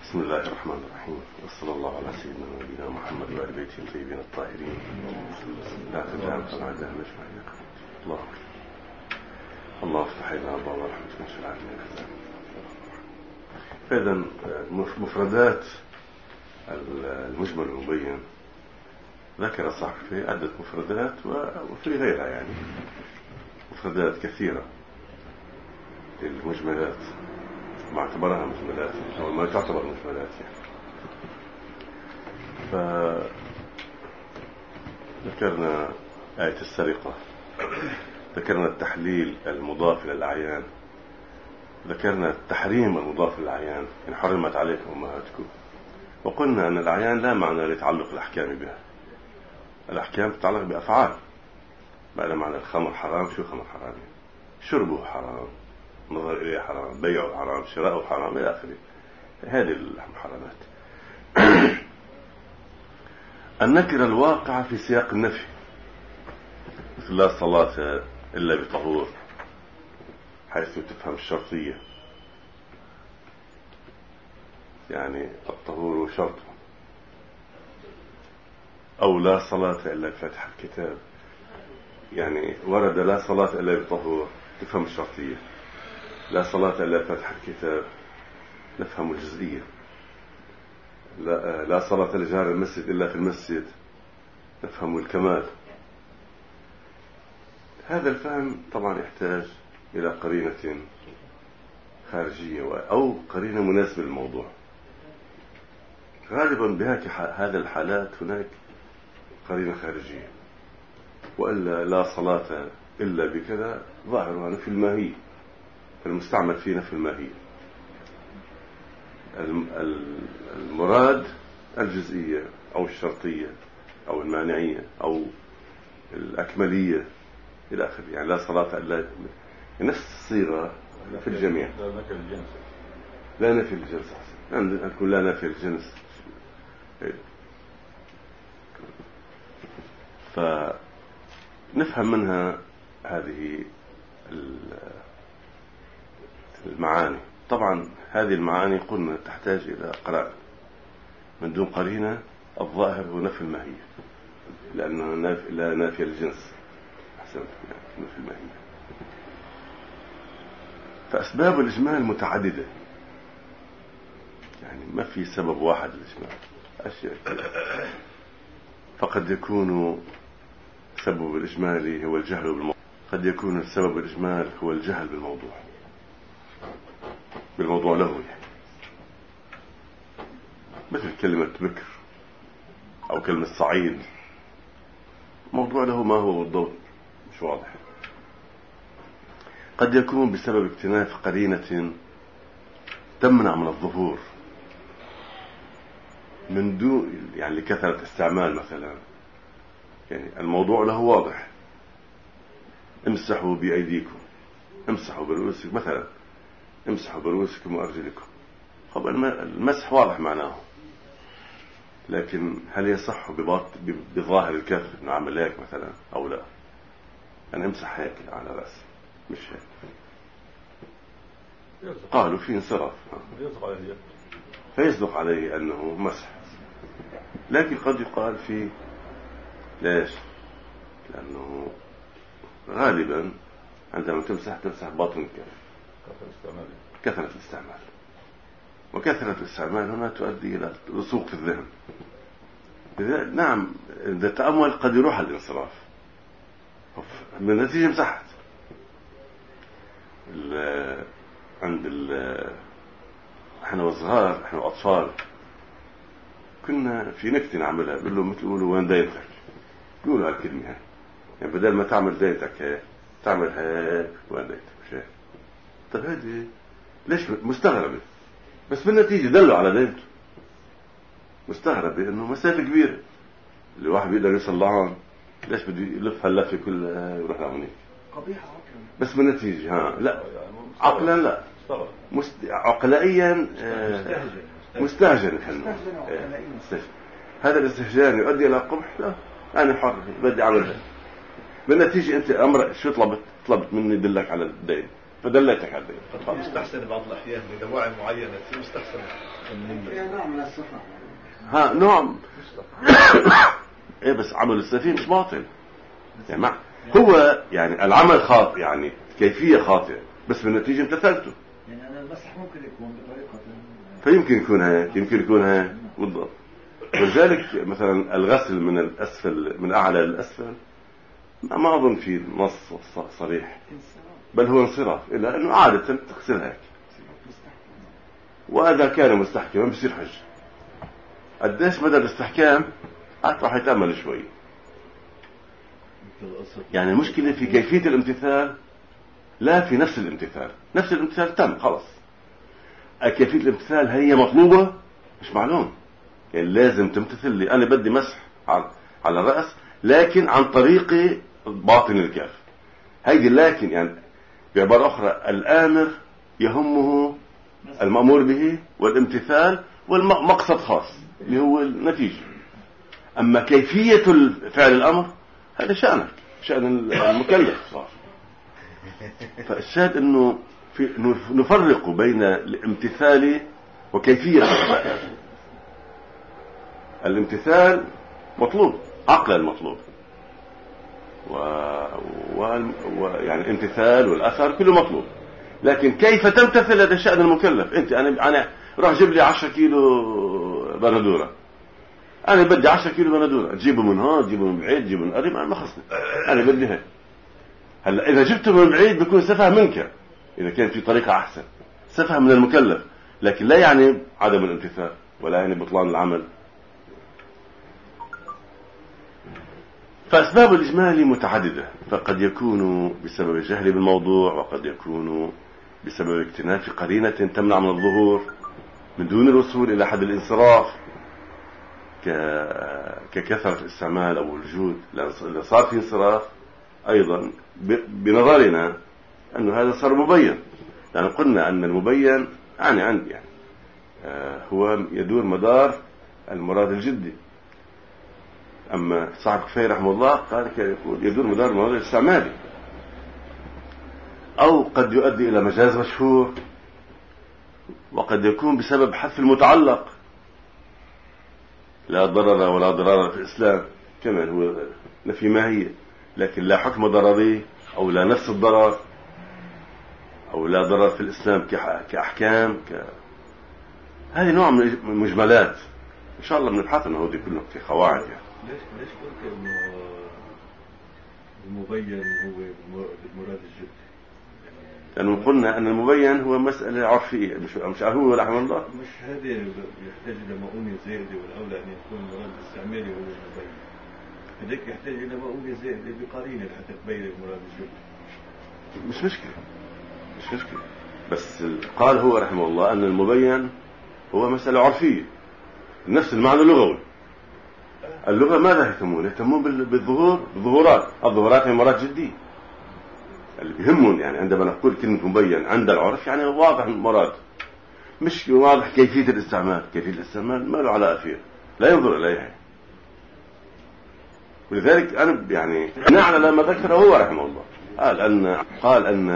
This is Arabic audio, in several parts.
بسم الله الرحمن الرحيم، وصلى الله على سيدنا ونبينا محمد وآل بيته الطيبين الطاهرين. لا تجعل فنعدها مجمعين. الله افتح لنا أبواب رحمتك وانشر علينا خزائن. فإذا مفردات المجمل المبين ذكر صاحب في عدة مفردات وفي غيرها، يعني مفردات كثيرة للمجملات ما اعتبرها مجملات أو ما تعتبر مجملات يعني. فذكرنا آية السرقة، ذكرنا التحليل المضاف إلى الأعيان، ذكرنا التحريم المضاف للأعيان إن حرمت عليكم أمهاتكم، وقلنا أن الأعيان لا معنى لتعلق الأحكام بها. الأحكام تتعلق بأفعال، ما لا معنى الخمر حرام، شو خمر حرام؟ شربه حرام، نظر إليه حرام، بيعه حرام، شراءه حرام، إلى آخره. هذه المحرمات. النكرة الواقعة في سياق النفي، مثل لا صلاة إلا بطهور، حيث تفهم الشرطية، يعني الطهور شرط. أو لا صلاة إلا بفتح الكتاب، يعني ورد لا صلاة إلا بطهور، تفهم الشرطية. لا صلاة إلا بفتح الكتاب، نفهم الجزئية. لا صلاة لجار المسجد إلا في المسجد، نفهم الكمال. هذا الفهم طبعا يحتاج إلى قرينة خارجية أو قرينة مناسبة للموضوع. غالبا بهذه الحالات هناك قرينة خارجية، وإلا لا صلاة إلا بكذا ظاهرها نفي الماهية، فالمستعمل فيه نفي الماهية. المراد الجزئية أو الشرطية أو المانعية أو الأكملية إلى آخره. يعني لا صلاة إلا نفس الصيغة في الجميع. لا نفي الجنس، نقول لا نفي الجنس. فنفهم منها هذه المعاني. طبعا هذه المعاني قلنا تحتاج إلى قرائن، من دون قرينة الظاهر هو نفي الماهية، لأنه لا نافي الجنس، أحسنت، نفي الماهية. فأسباب الإجمال متعددة، يعني ما في سبب واحد للإجمال، أشياء كثيرة. فقد يكون سبب الإجمال هو الجهل بالموضوع، قد يكون السبب الإجمال هو الجهل بالموضوع له، يعني مثل كلمة بكر أو كلمة صعيد، موضوع له ما هو بالضبط مش واضح. قد يكون بسبب اكتناف قرينة تمنع من الظهور من دون، يعني لكثرة استعمال مثلا، يعني الموضوع له واضح، امسحوا بأيديكم، امسحوا برؤوسكم مثلا، امسحوا برؤوسكم وأرجلكم. طبعا المسح واضح معناه، لكن هل يصح بظاهر الكف انه عمل هيك مثلا او لا؟ انا امسح هيك على راسي، مش هيك. قالوا في انصراف، فيصدق عليه انه مسح، لكن قد يقال فيه ليش؟ لانه غالبا عندما تمسح باطن الكف، كثرة الاستعمال، وكثرة الاستعمال هنا تؤدي إلى رسوخ في الذهن. نعم، إذا تأمل قد يروح الانصراف، من النتيجة مسحت. احنا وصغار، احنا وأطفال، كنا في نكتة نعملها، بقول له مثل يقولوا وين دايتك، يقولوا هالكلمة هاي، يعني بدل ما تعمل دايتك هيك تعمل هيك، وين دايتك مش هيك. طب هذه ليش مستغربة؟ بس بالنتيجة دلوا على دينته. مستغربة انه مسافة كبيرة اللي واحد بيقدر يوصل لهون، ليش بده يلف هاللفة كلها ويروح لهونيك؟ قبيحة عقلا، بس بالنتيجة لا عقلا لا، عقلائيا مستهجن. هذا الاستهجان يؤدي الى قبح. لا، انا حر بدي اعملها. بالنتيجة انت امر شو طلبت مني دلك على الدين، فدليتك على الدين. مستحسن بعض الأحيان لدواعي معينة، مستحسن نوع من الصفة. ها نوع. ايه بس عمل السفيه مش باطل يعني هو يعني العمل خاطئ يعني كيفية خاطئة بس بالنتيجة امتثلته. يعني أنا المسح ممكن يكون بطريقة فيمكن يكون هيك يمكن يكون هيك بالضبط. ولذلك مثلا الغسل من الأسفل من أعلى للأسفل ما أظن في نص صريح بل هو انصراف إلا أنه عادة تغسل هيك وإذا كان مستحكما بصير حج. قديش مدى الاستحكام راح يتأمل شوي. يعني المشكلة في كيفية الامتثال لا في نفس الامتثال. نفس الامتثال تم خلص. كيفية الامتثال هي مطلوبة مش معلوم. يعني لازم تمتثل لي أنا بدي مسح على الرأس لكن عن طريق باطن الكاف. هيدي لكن يعني بعبارة أخرى الآمر يهمه المأمور به والامتثال والمقصد خاص اللي هو النتيجة. أما كيفية فعل الأمر هذا شأنك شأن المكلف صار. فالشاهد أنه نفرق بين الامتثال وكيفية الامتثال. الامتثال مطلوب عقلا مطلوب يعني الامتثال والأثر كله مطلوب لكن كيف تمتثل هذا شأن المكلف. أنت أنا راح جيب لي 10 كيلو بندورة. أنا بدي 10 كيلو بندورة تجيبه من هون تجيبه من بعيد تجيبه من قريب ما خصني أنا بدي هيك. هلا إذا جبته من بعيد بيكون سفه منك إذا كان في طريقة أحسن سفه من المكلف لكن لا يعني عدم الامتثال ولا يعني بطلان العمل. فأسباب الإجمال متعددة فقد يكون بسبب الجهل بالموضوع وقد يكون بسبب اكتناف قرينة تمنع من الظهور من دون الوصول إلى حد الانصراف ككثرة الاستعمال أو الوجود. إذا صار في انصراف أيضا بنظرنا أنه هذا صار مبين لأن قلنا أن المبين عندي هو يدور مدار المراد الجدي. أما صاحب كفاية رحمه الله قال يدور مدار المراد الاستعمالي أو قد يؤدي إلى مجاز مشهور وقد يكون بسبب حذف المتعلق لا ضرر ولا ضرار في الإسلام كمان هو نفي ماهية لكن لا حكم ضرري أو لا نفس الضرر أو لا ضرر في الإسلام كأحكام هذه نوع من المجملات إن شاء الله بنبحث أنه هذه كلها في قواعد يعني. ليش قلت إنه المبين هو المراد الجدي؟ لأنه قلنا أن المبين هو مسألة عرفية مش هو رحمه الله مش هذا يحتاج إلى مؤونة زائدة والأولى أن يكون المراد الاستعمالي هو المبين. هذاك يحتاج إلى مؤونة زائدة بقرينة حتى تبين المراد الجدي. مش مشكلة بس قال هو رحمه الله أن المبين هو مسألة عرفية نفس المعنى اللغوي. اللغة ماذا يهتمون الظهورات هي مراد جدي اللي بيهمون يعني عندما نقول كلمة مبين عند العرف يعني واضح المراد مش واضح كيفية الاستعمال ما له علاقة فيه لا ينظر إليها. ولذلك أنا يعني نعلى ما ذكره هو رحمه الله قال أن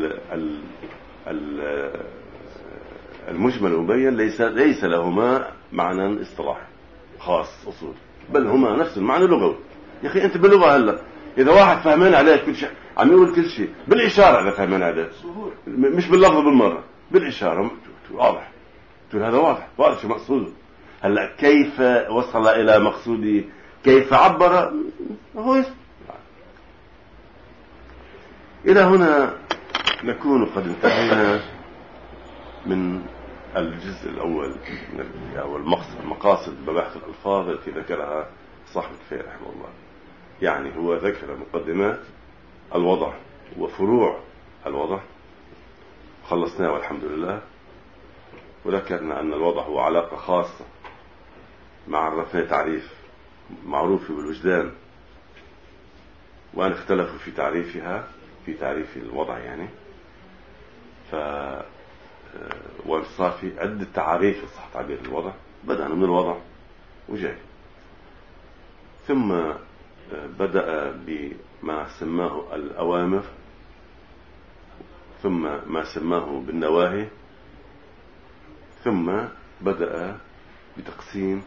المجمل والمبين ليس لهما معنى اصطلاحي خاص أصول بل هما نفس المعنى اللغوي. يا أخي أنت باللغة هلا إذا واحد فهمان عليك كل شيء عم يقول كل شيء بالإشارة إذا فهمان عليك مش باللفظ بالمرة بالإشارة واضح تقول هذا واضح شو مقصوده. هلا كيف وصل إلى مقصودي كيف عبر هو إلى هنا نكون قد انتهينا من الجزء الأول أو المقاصد مباحث الألفاظ التي ذكرها صاحب الكفاية رحمه الله. يعني هو ذكر مقدمات الوضع وفروع الوضع خلصناه والحمد لله. وذكرنا أن الوضع هو علاقة خاصة مع عرفنا تعريف معروف بالوجدان وأن اختلفوا في تعريفها في تعريف الوضع يعني وصار في عدة تعريف صح تعبير الوضع. بدأنا من الوضع وجاي ثم بدأ بما سماه الأوامر ثم ما سماه بالنواهي ثم بدأ بتقسيم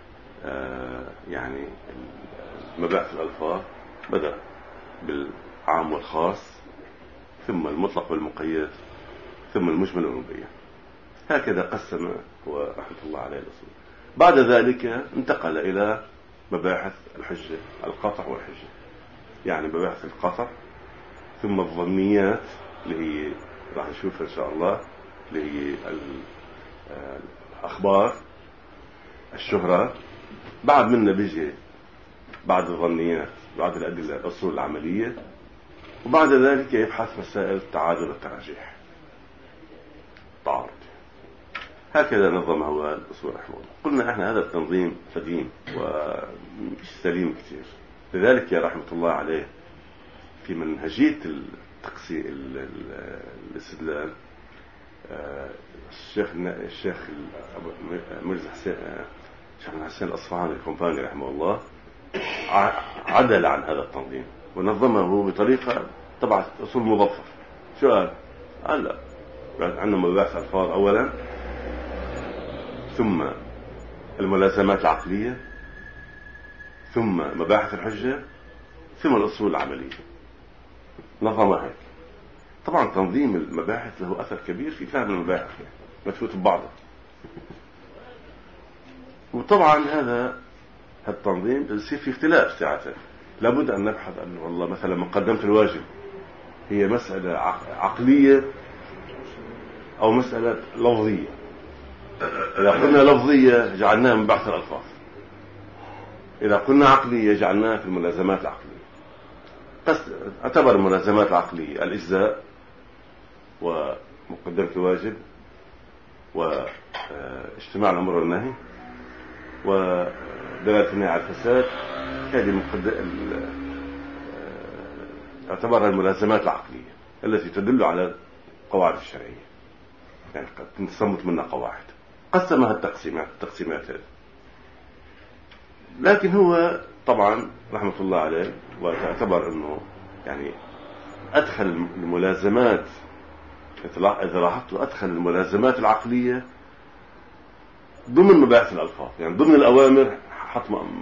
يعني مباحث الألفاظ، بدأ بالعام والخاص، ثم المطلق والمقيد، ثم المجمل والمبين. هكذا قسم هو رحمة الله عليه الأصول. بعد ذلك انتقل إلى مباحث الحجة، القطع والحجة، يعني مباحث القطع، ثم الظنيات اللي هي راح نشوفها إن شاء الله، اللي هي الأخبار، الشهرة. بعد منها بيجي بعد الظنيات بعد الأدلة الأصول العملية، وبعد ذلك يبحث مسائل التعادل والترجيح، تعارض. هكذا نظمه هو الأصول رحمه الله. قلنا احنا هذا التنظيم قديم ومش سليم كثير، لذلك يا رحمة الله عليه في منهجية الاستدلال الشيخ مرزا حسين الأصفهاني الكومباني رحمه الله عدل عن هذا التنظيم ونظمه بطريقة طبعا أصول مضفر. شو قال؟ لا، عندنا مباحث الألفاظ أولا، ثم الملازمات العقلية، ثم مباحث الحجة، ثم الأصول العملية. نظمها هيك. طبعا تنظيم المباحث له أثر كبير في فهم المباحث، متفوت ببعضها. وطبعا هذا التنظيم يصير في اختلاف ساعته. لابد أن نبحث أن والله مثلا مقدمة الواجب هي مسألة عقلية أو مسألة لفظية. إذا قلنا لفظية جعلناها من بحث الألفاظ، إذا قلنا عقلية جعلناها في الملازمات العقلية. اعتبر الملازمات العقلية الإجزاء ومقدمة الواجب واجتماع الأمر والنهي ودلالة النهي على الفساد. هذه اعتبرها الملازمات العقلية التي تدل على القواعد الشرعية، يعني قد تنصمت منها قواعد. قسمها التقسيمات هذه. لكن هو طبعا رحمة الله عليه واعتبر أنه يعني أدخل الملازمات، إذا لاحظتوا أدخل الملازمات العقلية ضمن مباحث الألفاظ، يعني ضمن الأوامر حط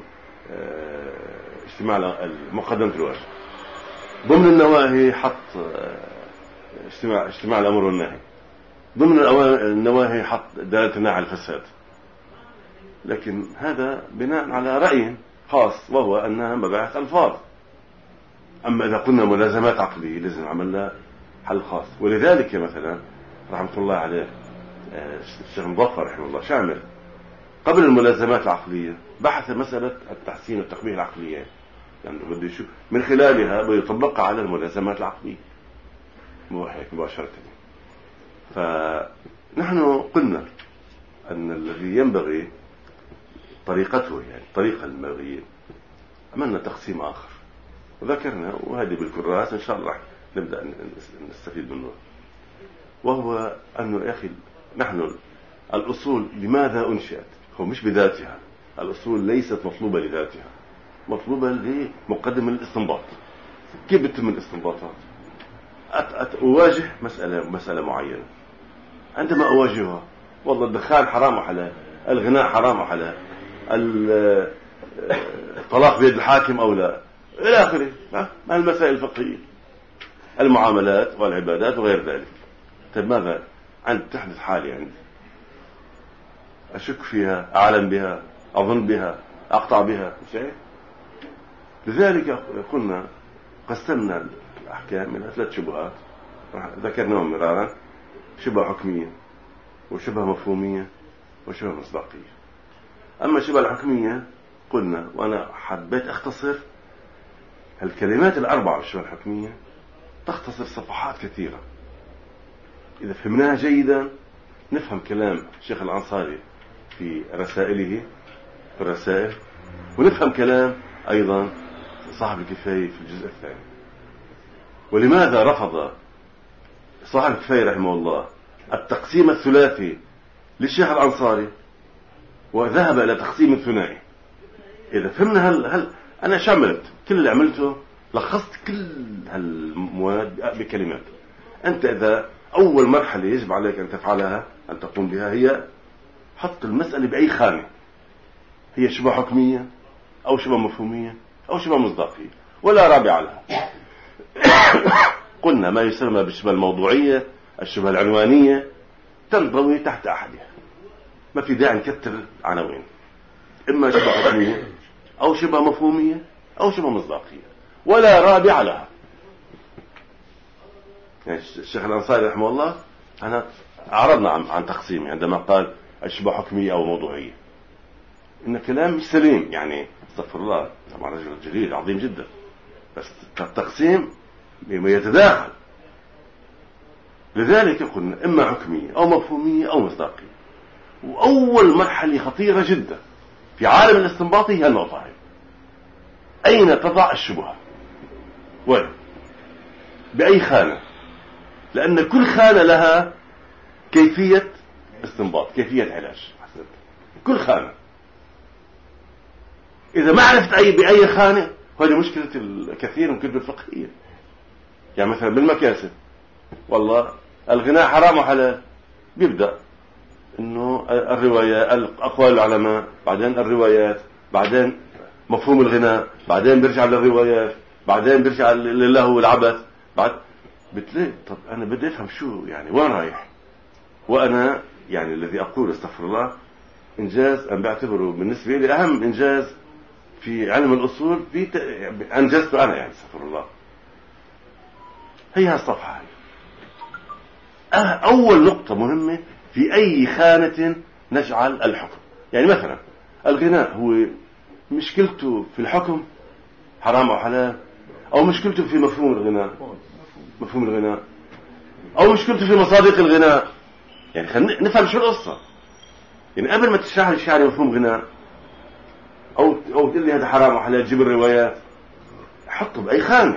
اجتماع مقدمة الواجب، ضمن النواهي حط اجتماع الأمر والنهي، ضمن النواهي حط دلالة النهي على الفساد. لكن هذا بناء على رأي خاص، وهو أنها مباحث ألفاظ. أما إذا قلنا ملازمات عقلية لازم عملنا حل خاص. ولذلك مثلا رحمة الله عليه الشيخ مظفر رحمه الله شامل قبل الملازمات العقلية بحث مسألة التحسين والتقبيح العقلية، يعني بده يشوف من خلالها بيطبقها على الملازمات العقلية، مو هيك مباشرة. فنحن قلنا أن الذي ينبغي طريقته، يعني الطريقة المبغية، عملنا تقسيم آخر وذكرنا، وهذه بالكراس إن شاء الله نبدأ نستفيد منه. وهو أنه يا أخي نحن الأصول لماذا أنشأت؟ هو مش بذاتها، الأصول ليست مطلوبة لذاتها، مطلوبة لمقدمة الاستنباط. كيف بتتم الاستنباطات؟ أواجه مسألة معينة، عندما أواجهها والله الدخان حرام وحلال، الغناء حرام وحلال، الطلاق بيد الحاكم أو لا، إلى آخره، ما المسائل الفقهية، المعاملات والعبادات وغير ذلك. طيب ماذا تحدث حالي عندي أشك فيها، أعلم بها، أظن بها، أقطع بها شيء. لذلك قلنا قسمنا الأحكام إلى 3 شبهات ذكرناهم مرارا: شبهة حكمية، وشبهة مفهومية، وشبهة مصداقية. أما الشبهة الحكمية قلنا، وأنا حبيت أختصر الكلمات الأربعة بالشبهة الحكمية، تختصر صفحات كثيرة. إذا فهمناها جيدا نفهم كلام الشيخ الأنصاري في رسائله في الرسائل، ونفهم كلام أيضا صاحب الكفاية في الجزء الثاني. ولماذا رفض صاحب الكفاية رحمه الله التقسيم الثلاثي للشيخ الأنصاري وذهب إلى تقسيم ثنائي؟ إذا فهمنا هل أنا شملت كل اللي عملته، لخصت كل هالمواد بكلمات. أنت إذا أول مرحلة يجب عليك أن تفعلها، أن تقوم بها، هي حط المسألة بأي خانة، هي شبه حكمية أو شبه مفهومية أو شبه مصداقية، ولا رابع لها. قلنا ما يسمى بالشبه الموضوعية، الشبه العنوانية، تنضوي تحت أحدها، ما في داعي نكتر عناوين، إما شبه حكمية أو شبه مفهومية أو شبه مصداقية، ولا رابع لها. يعني الشيخ الأنصاري رحمه الله أنا أعرضنا عن تقسيمه عندما قال الشبه حكمية أو موضوعية، إن كلام مش سليم، يعني استغفر الله، طبعا رجل جليل عظيم جدا، بس التقسيم يتداخل. لذلك قلنا إما حكمية أو مفهومية أو مصداقية. وأول مرحلة خطيرة جدا في عالم الاستنباط هي النقطة، أين تضع الشبهة؟ وين؟ بأي خانة؟ لأن كل خانة لها كيفية استنباط، كيفية علاج. كل خانة إذا ما عرفت بأي خانة، هذه مشكلة الكثير من الكتب الفقهية. يعني مثلا بالمكاسب، والله الغناء حرام وحلال، بيبدأ إنه الرواية، أقوال العلماء، بعدين الروايات، بعدين مفهوم الغناء، بعدين بيرجع للروايات، بعدين بيرجع للهو والعبث. بعد بتلاقي طب أنا بدي أفهم شو يعني وين رايح. وأنا يعني الذي أقول استغفر الله إنجاز أنا بعتبره بالنسبة لي أهم إنجاز في علم الأصول، أنجزته أنا، يعني استغفر الله. هي الصفحة أول نقطة مهمة في أي خانة نجعل الحكم. يعني مثلا الغناء هو مشكلته في الحكم حرام أو حلال، أو مشكلته في مفهوم الغناء، أو مشكلته في مصادق الغناء. يعني خلينا نفهم شو القصة. يعني قبل ما تشرح لي الشعر مفهوم غناء أو تقول لي هذا حرام أو حلال، جيب الروايات، حطه بأي خانة.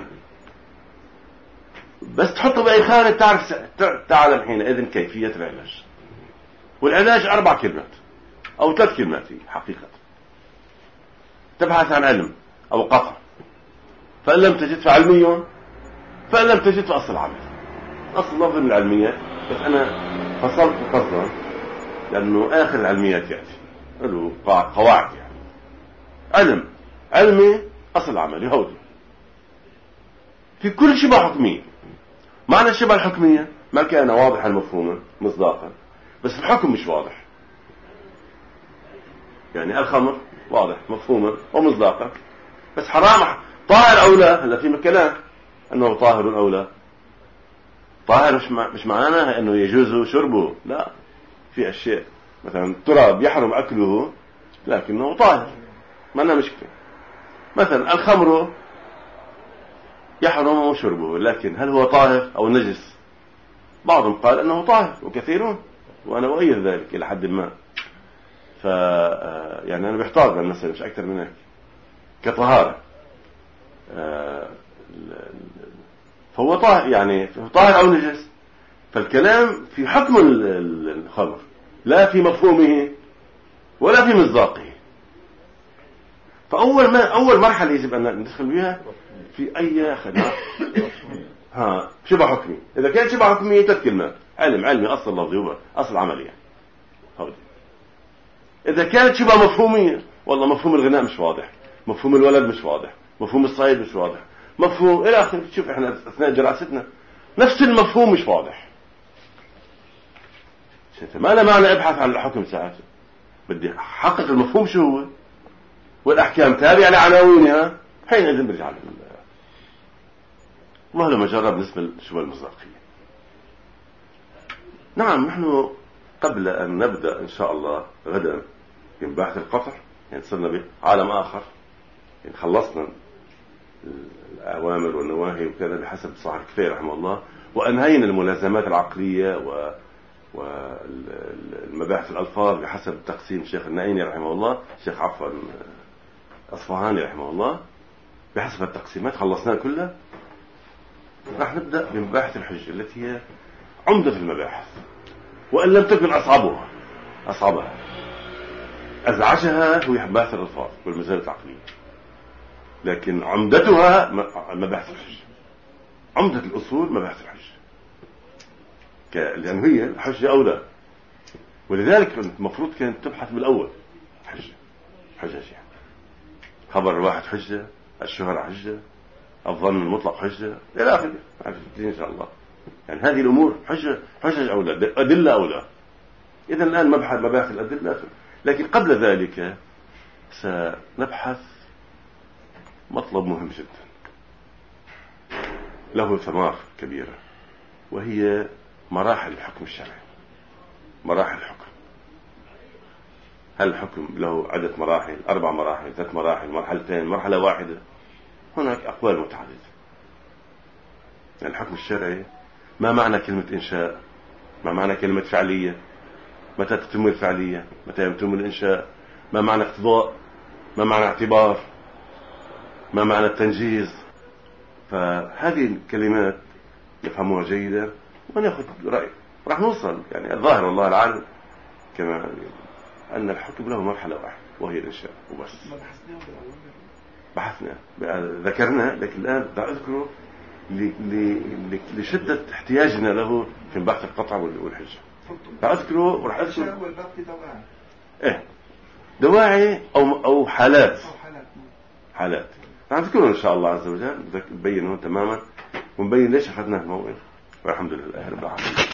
بس تحطه بأي خانة تعلم حينئذ كيفية العلاج. والعلاج 4 كلمات أو 3 كلمات حقيقة. تبحث عن علم أو قطع، فإن لم تجد فعلمي، فإن لم تجد فأصل العمل. أصل لفظ من العلميات، بس أنا فصلت قصدا لأنه آخر العلميات يأتي له قواعد. يعني علمي أصل العمل يهودي في كل شبه حكمية. معنى الشبه الحكمية ما كان واضحا مفهوما مصداقا، بس الحكم مش واضح. يعني الخمر واضح مفهوما ومصداقا، بس حرام طاهر أو لا. هلا في كلام أنه طاهر أو لا. طاهر مش معناه أنه يجوز شربه، لا. في أشياء مثلا التراب يحرم أكله لكنه طاهر، ما لنا مشكلة. مثلا الخمر يحرم شربه، لكن هل هو طاهر أو نجس؟ بعضهم قال أنه طاهر وكثيرون، وأنا أؤيد ذلك إلى حد ما. يعني أنا بحتاج بالمسألة مش أكثر من هيك كطهارة. فهو طاهر، يعني طاهر أو نجس. فالكلام في حكم الخمر، لا في مفهومه ولا في مصداقه. فأول مرحلة يجب أن ندخل بها في أي خدمة شبه حكمي. إذا كان شبه حكمي 3 كلمات: علمي، أصل لفظي، أصل عملي. إذا كانت شبه مفهومية، والله مفهوم الغناء مش واضح، مفهوم الولد مش واضح، مفهوم الصيد مش واضح، مفهوم إلى آخره. شوف إحنا أثناء دراستنا نفس المفهوم مش واضح. ما أنا معنى أبحث عن الحكم ساعته، بدي أحقق المفهوم شو هو، والأحكام تابعة لعناوينها، حينئذ برجع لهم. والله لما جرب بالنسبة للشبه المصداقية. نعم، نحن قبل أن نبدأ إن شاء الله غدا من باحث القطع، يعني صرنا بعالم آخر، يعني خلصنا الأوامر والنواهي وكذا بحسب صاحب كفاية رحمه الله، وأنهينا الملازمات العقلية والمباحث الألفاظ بحسب تقسيم الشيخ النعيمي رحمه الله، الشيخ عفوا أصفهاني رحمه الله، بحسب التقسيمات خلصناها كلها. راح نبدأ بمباحث الحجة التي هي عمدة المباحث، وإن لم تكن أصعبها أزعجها هو مباحث الألفاظ والمسائل العقلية، لكن عمدتها مباحث الحجة. عمدة الأصول مباحث الحجة، لأن هي الحجة أولى. ولذلك المفروض كانت تبحث بالأول حجة يعني خبر الواحد حجة، الشهرة حجة، الظن المطلق حجة إلى آخره إن شاء الله. يعني هذه الأمور حجة أو لا، أدلة أو لا. إذا الآن مباحث الأدلة، لكن قبل ذلك سنبحث مطلب مهم جدا له ثمار كبيرة، وهي مراحل الحكم الشرعي. مراحل الحكم، هل الحكم له عدة مراحل، 4 مراحل، 3 مراحل، مرحلتين، مرحلة واحدة؟ هناك أقوال متعددة. يعني الحكم الشرعي ما معنى كلمة إنشاء، ما معنى كلمة فعلية، متى تتم الفعلية، متى يتم الإنشاء، ما معنى اقتضاء، ما معنى اعتبار، ما معنى التنجيز. فهذه الكلمات نفهمها جيدا ونأخذ رأي، راح نوصل. يعني الظاهر والله العالم كما أن الحكم له مرحلة واحدة وهي الإنشاء وبس. بحثنا ذكرنا، لكن الآن أذكره لشدة احتياجنا له في بحث القطع والحجة. أذكره وراح أذكر دواعي أو حالات راح نذكره إن شاء الله عز وجل، نبينه تماما ونبين ليش أخذنا الموضوع. والحمد لله رب العالمين.